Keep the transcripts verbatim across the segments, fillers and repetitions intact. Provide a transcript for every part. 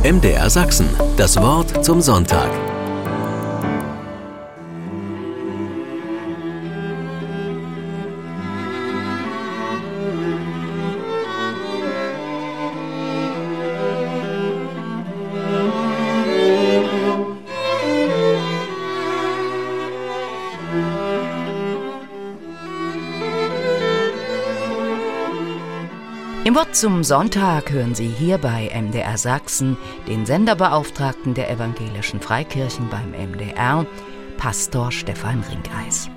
M D R Sachsen, das Wort zum Sonntag. Im Wort zum Sonntag hören Sie hier bei M D R Sachsen den Senderbeauftragten der evangelischen Freikirchen beim M D R, Pastor Stefan Rinkeis.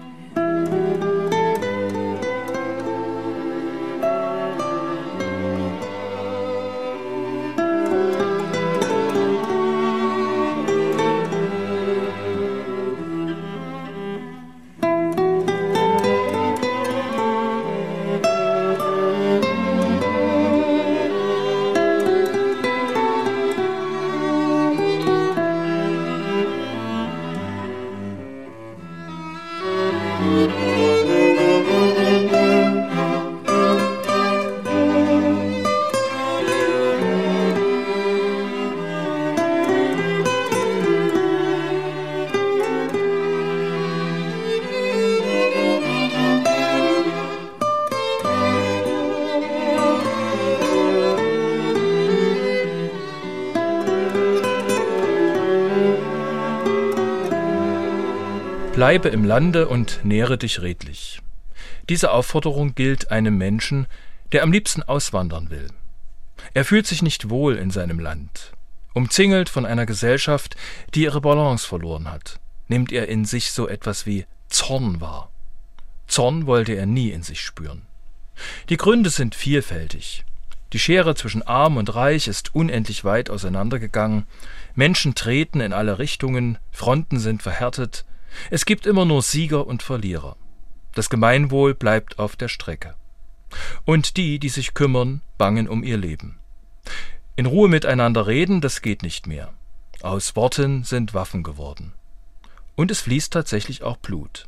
Bleibe im Lande und nähre dich redlich. Diese Aufforderung gilt einem Menschen, der am liebsten auswandern will. Er fühlt sich nicht wohl in seinem Land. Umzingelt von einer Gesellschaft, die ihre Balance verloren hat, nimmt er in sich so etwas wie Zorn wahr. Zorn wollte er nie in sich spüren. Die Gründe sind vielfältig. Die Schere zwischen Arm und Reich ist unendlich weit auseinandergegangen. Menschen treten in alle Richtungen, Fronten sind verhärtet. Es gibt immer nur Sieger und Verlierer. Das Gemeinwohl bleibt auf der Strecke. Und die, die sich kümmern, bangen um ihr Leben. In Ruhe miteinander reden, das geht nicht mehr. Aus Worten sind Waffen geworden. Und es fließt tatsächlich auch Blut.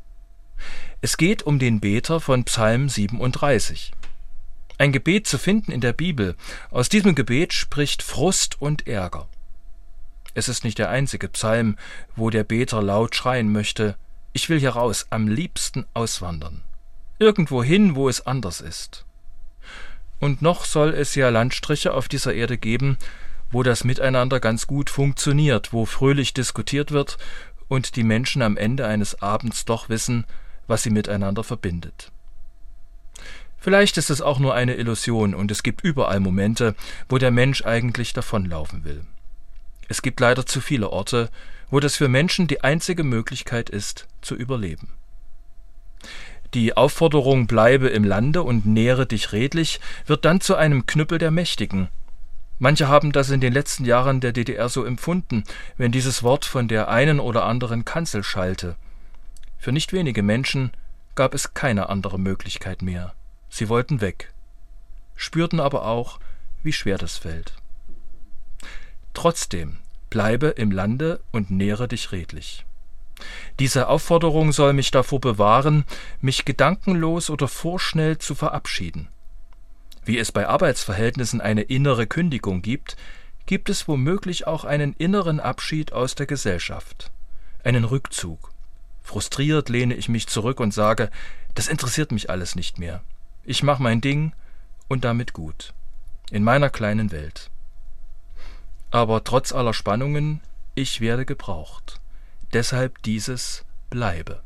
Es geht um den Beter von Psalm siebenunddreißig. Ein Gebet zu finden in der Bibel. Aus diesem Gebet spricht Frust und Ärger. Es ist nicht der einzige Psalm, wo der Beter laut schreien möchte: Ich will hier raus, am liebsten auswandern. Irgendwo hin, wo es anders ist. Und noch soll es ja Landstriche auf dieser Erde geben, wo das Miteinander ganz gut funktioniert, wo fröhlich diskutiert wird und die Menschen am Ende eines Abends doch wissen, was sie miteinander verbindet. Vielleicht ist es auch nur eine Illusion und es gibt überall Momente, wo der Mensch eigentlich davonlaufen will. Es gibt leider zu viele Orte, wo das für Menschen die einzige Möglichkeit ist, zu überleben. Die Aufforderung »Bleibe im Lande und nähre dich redlich« wird dann zu einem Knüppel der Mächtigen. Manche haben das in den letzten Jahren der D D R so empfunden, wenn dieses Wort von der einen oder anderen Kanzel schallte. Für nicht wenige Menschen gab es keine andere Möglichkeit mehr. Sie wollten weg, spürten aber auch, wie schwer das fällt. Trotzdem, bleibe im Lande und nähre dich redlich. Diese Aufforderung soll mich davor bewahren, mich gedankenlos oder vorschnell zu verabschieden. Wie es bei Arbeitsverhältnissen eine innere Kündigung gibt, gibt es womöglich auch einen inneren Abschied aus der Gesellschaft, einen Rückzug. Frustriert lehne ich mich zurück und sage: Das interessiert mich alles nicht mehr. Ich mache mein Ding und damit gut. In meiner kleinen Welt. Aber trotz aller Spannungen, ich werde gebraucht. Deshalb dieses Bleibe.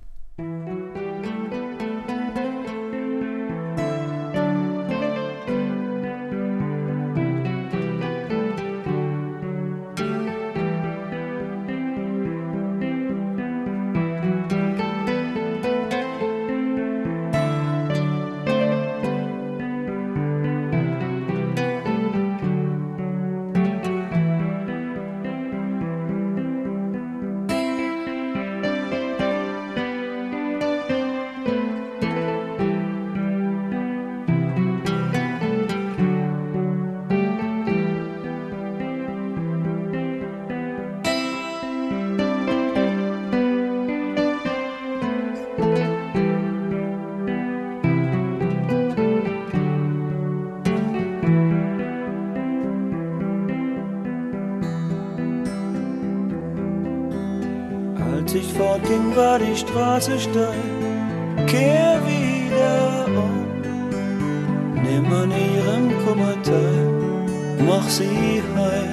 Als ich fortging, war die Straße steil. Kehr wieder um, nimm an ihrem Kummer teil, mach sie heil.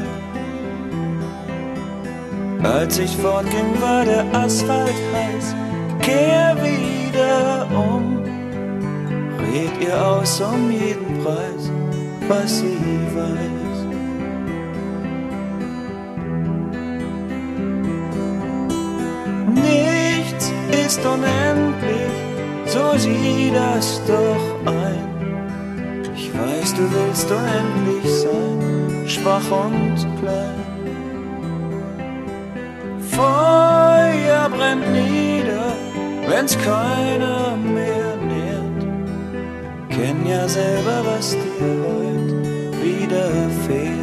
Als ich fortging, war der Asphalt heiß. Kehr wieder um, red ihr aus um jeden Preis, was sie weiß. Nichts ist unendlich, so sieh das doch ein. Ich weiß, du willst unendlich sein, schwach und klein. Feuer brennt nieder, wenn's keiner mehr nährt. Kenn ja selber, was dir heut widerfährt.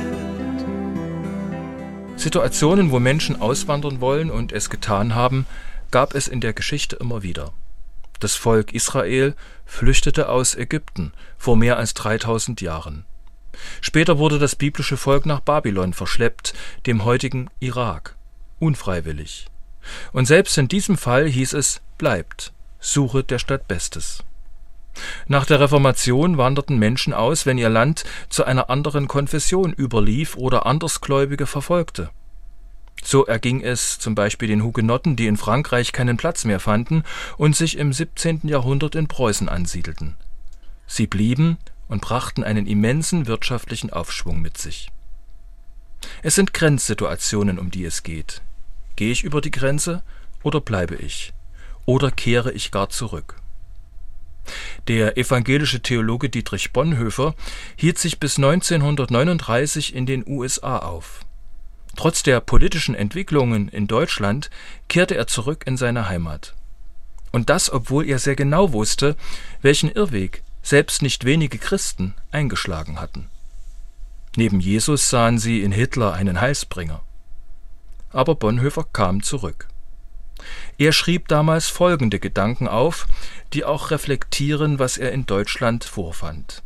Situationen, wo Menschen auswandern wollen und es getan haben, gab es in der Geschichte immer wieder. Das Volk Israel flüchtete aus Ägypten vor mehr als dreitausend Jahren. Später wurde das biblische Volk nach Babylon verschleppt, dem heutigen Irak, unfreiwillig. Und selbst in diesem Fall hieß es, bleibt, suche der Stadt Bestes. Nach der Reformation wanderten Menschen aus, wenn ihr Land zu einer anderen Konfession überlief oder Andersgläubige verfolgte. So erging es zum Beispiel den Hugenotten, die in Frankreich keinen Platz mehr fanden und sich im siebzehnten Jahrhundert in Preußen ansiedelten. Sie blieben und brachten einen immensen wirtschaftlichen Aufschwung mit sich. Es sind Grenzsituationen, um die es geht. Gehe ich über die Grenze oder bleibe ich? Oder kehre ich gar zurück? Der evangelische Theologe Dietrich Bonhoeffer hielt sich bis neunzehnhundertneununddreißig in den U S A auf. Trotz der politischen Entwicklungen in Deutschland kehrte er zurück in seine Heimat. Und das, obwohl er sehr genau wusste, welchen Irrweg selbst nicht wenige Christen eingeschlagen hatten. Neben Jesus sahen sie in Hitler einen Heilsbringer. Aber Bonhoeffer kam zurück. Er schrieb damals folgende Gedanken auf, die auch reflektieren, was er in Deutschland vorfand.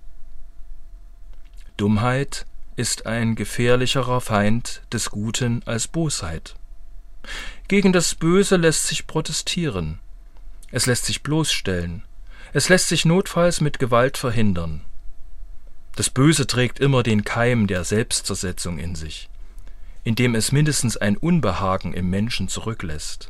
Dummheit ist ein gefährlicherer Feind des Guten als Bosheit. Gegen das Böse lässt sich protestieren. Es lässt sich bloßstellen. Es lässt sich notfalls mit Gewalt verhindern. Das Böse trägt immer den Keim der Selbstzersetzung in sich, indem es mindestens ein Unbehagen im Menschen zurücklässt.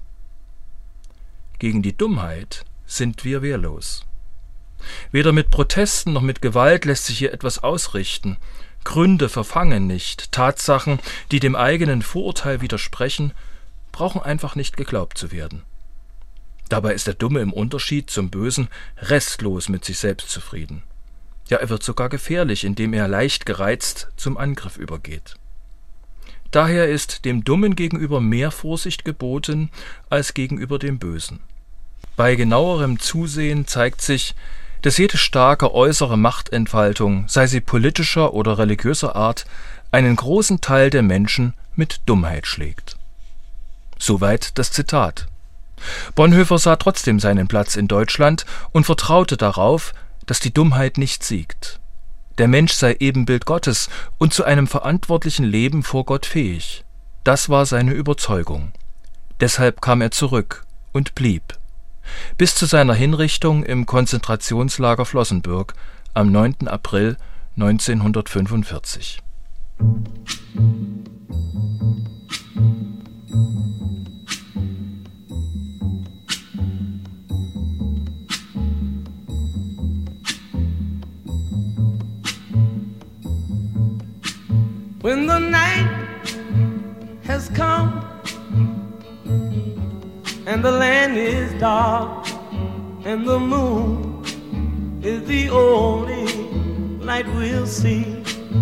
Gegen die Dummheit sind wir wehrlos. Weder mit Protesten noch mit Gewalt lässt sich hier etwas ausrichten. Gründe verfangen nicht. Tatsachen, die dem eigenen Vorurteil widersprechen, brauchen einfach nicht geglaubt zu werden. Dabei ist der Dumme im Unterschied zum Bösen restlos mit sich selbst zufrieden. Ja, er wird sogar gefährlich, indem er leicht gereizt zum Angriff übergeht. Daher ist dem Dummen gegenüber mehr Vorsicht geboten als gegenüber dem Bösen. Bei genauerem Zusehen zeigt sich, dass jede starke äußere Machtentfaltung, sei sie politischer oder religiöser Art, einen großen Teil der Menschen mit Dummheit schlägt. Soweit das Zitat. Bonhoeffer sah trotzdem seinen Platz in Deutschland und vertraute darauf, dass die Dummheit nicht siegt. Der Mensch sei Ebenbild Gottes und zu einem verantwortlichen Leben vor Gott fähig. Das war seine Überzeugung. Deshalb kam er zurück und blieb. Bis zu seiner Hinrichtung im Konzentrationslager Flossenbürg am neunten April neunzehnhundertfünfundvierzig. When the night has come and the land is dark and the moon is the only light we'll see.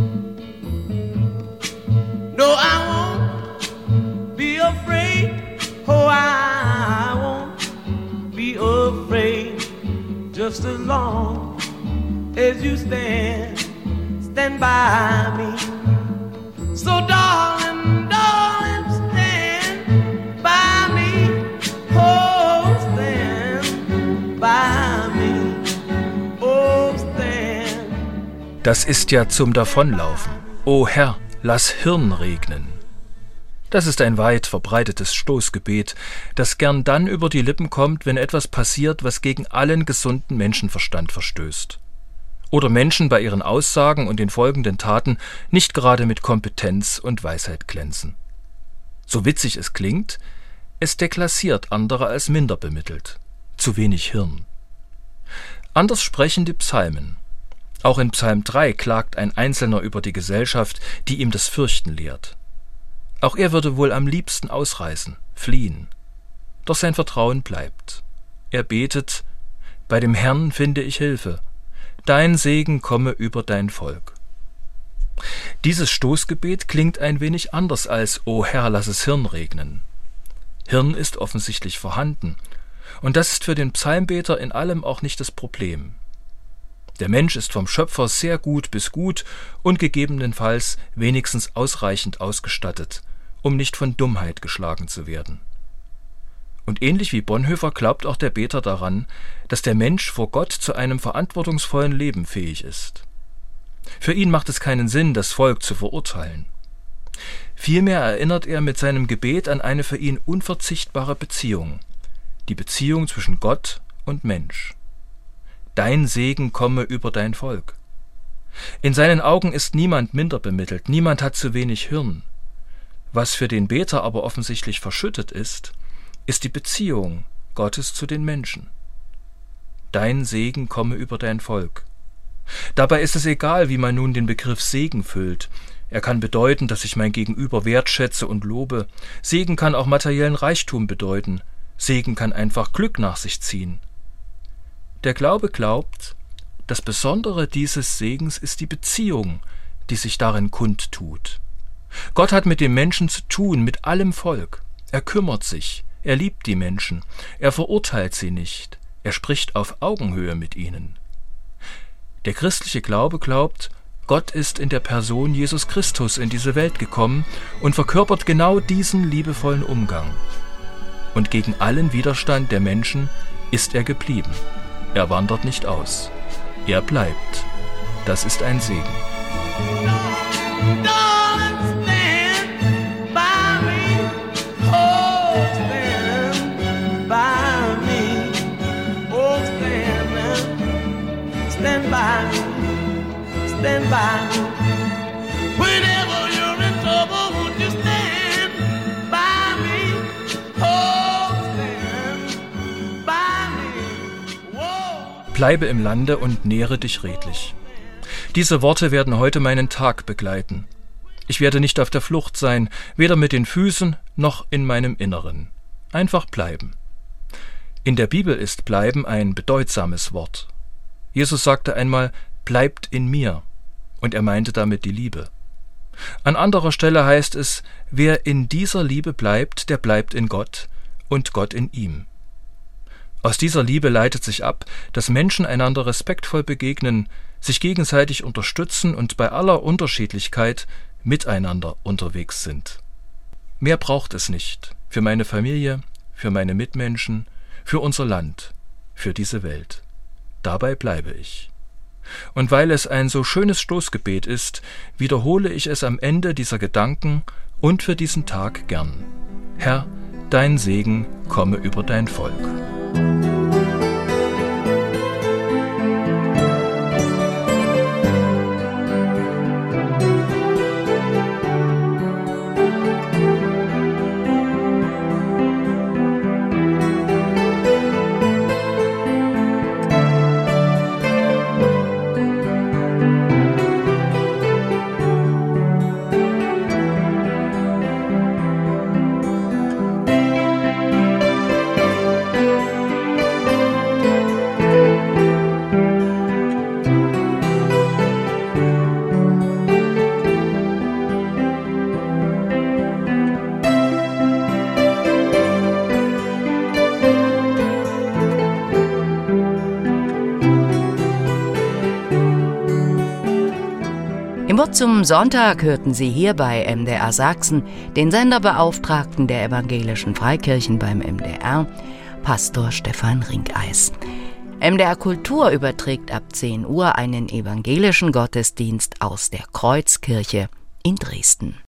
No, I won't be afraid. Oh, I won't be afraid. Just as long as you stand, stand by me. So darling, darling, stand by me. Oh, stand by me. Oh, stand. Das ist ja zum Davonlaufen. O Herr, lass Hirn regnen. Das ist ein weit verbreitetes Stoßgebet, das gern dann über die Lippen kommt, wenn etwas passiert, was gegen allen gesunden Menschenverstand verstößt. Oder Menschen bei ihren Aussagen und den folgenden Taten nicht gerade mit Kompetenz und Weisheit glänzen. So witzig es klingt, es deklassiert andere als minder bemittelt. Zu wenig Hirn. Anders sprechen die Psalmen. Auch in Psalm drei klagt ein Einzelner über die Gesellschaft, die ihm das Fürchten lehrt. Auch er würde wohl am liebsten ausreißen, fliehen. Doch sein Vertrauen bleibt. Er betet: Bei dem Herrn finde ich Hilfe. Dein Segen komme über dein Volk. Dieses Stoßgebet klingt ein wenig anders als »O Herr, lass es Hirn regnen«. Hirn ist offensichtlich vorhanden, und das ist für den Psalmbeter in allem auch nicht das Problem. Der Mensch ist vom Schöpfer sehr gut bis gut und gegebenenfalls wenigstens ausreichend ausgestattet, um nicht von Dummheit geschlagen zu werden. Und ähnlich wie Bonhoeffer glaubt auch der Beter daran, dass der Mensch vor Gott zu einem verantwortungsvollen Leben fähig ist. Für ihn macht es keinen Sinn, das Volk zu verurteilen. Vielmehr erinnert er mit seinem Gebet an eine für ihn unverzichtbare Beziehung, die Beziehung zwischen Gott und Mensch. Dein Segen komme über dein Volk. In seinen Augen ist niemand minder bemittelt, niemand hat zu wenig Hirn. Was für den Beter aber offensichtlich verschüttet ist, ist die Beziehung Gottes zu den Menschen. Dein Segen komme über dein Volk. Dabei ist es egal, wie man nun den Begriff Segen füllt. Er kann bedeuten, dass ich mein Gegenüber wertschätze und lobe. Segen kann auch materiellen Reichtum bedeuten. Segen kann einfach Glück nach sich ziehen. Der Glaube glaubt, das Besondere dieses Segens ist die Beziehung, die sich darin kundtut. Gott hat mit dem Menschen zu tun, mit allem Volk. Er kümmert sich, er liebt die Menschen, er verurteilt sie nicht, er spricht auf Augenhöhe mit ihnen. Der christliche Glaube glaubt, Gott ist in der Person Jesus Christus in diese Welt gekommen und verkörpert genau diesen liebevollen Umgang. Und gegen allen Widerstand der Menschen ist er geblieben. Er wandert nicht aus. Er bleibt. Das ist ein Segen. Stand by me, stand by me. Whenever you're in trouble, won't you stand by me? Oh, stand by me. Whoa. Bleibe im Lande und nähre dich redlich. Diese Worte werden heute meinen Tag begleiten. Ich werde nicht auf der Flucht sein, weder mit den Füßen noch in meinem Inneren. Einfach bleiben. In der Bibel ist bleiben ein bedeutsames Wort. Jesus sagte einmal, bleibt in mir, und er meinte damit die Liebe. An anderer Stelle heißt es, wer in dieser Liebe bleibt, der bleibt in Gott und Gott in ihm. Aus dieser Liebe leitet sich ab, dass Menschen einander respektvoll begegnen, sich gegenseitig unterstützen und bei aller Unterschiedlichkeit miteinander unterwegs sind. Mehr braucht es nicht für meine Familie, für meine Mitmenschen, für unser Land, für diese Welt. Dabei bleibe ich. Und weil es ein so schönes Stoßgebet ist, wiederhole ich es am Ende dieser Gedanken und für diesen Tag gern. Herr, dein Segen komme über dein Volk. Im Wort zum Sonntag hörten Sie hier bei M D R Sachsen den Senderbeauftragten der evangelischen Freikirchen beim M D R, Pastor Stefan Rinkeis. M D R Kultur überträgt ab zehn Uhr einen evangelischen Gottesdienst aus der Kreuzkirche in Dresden.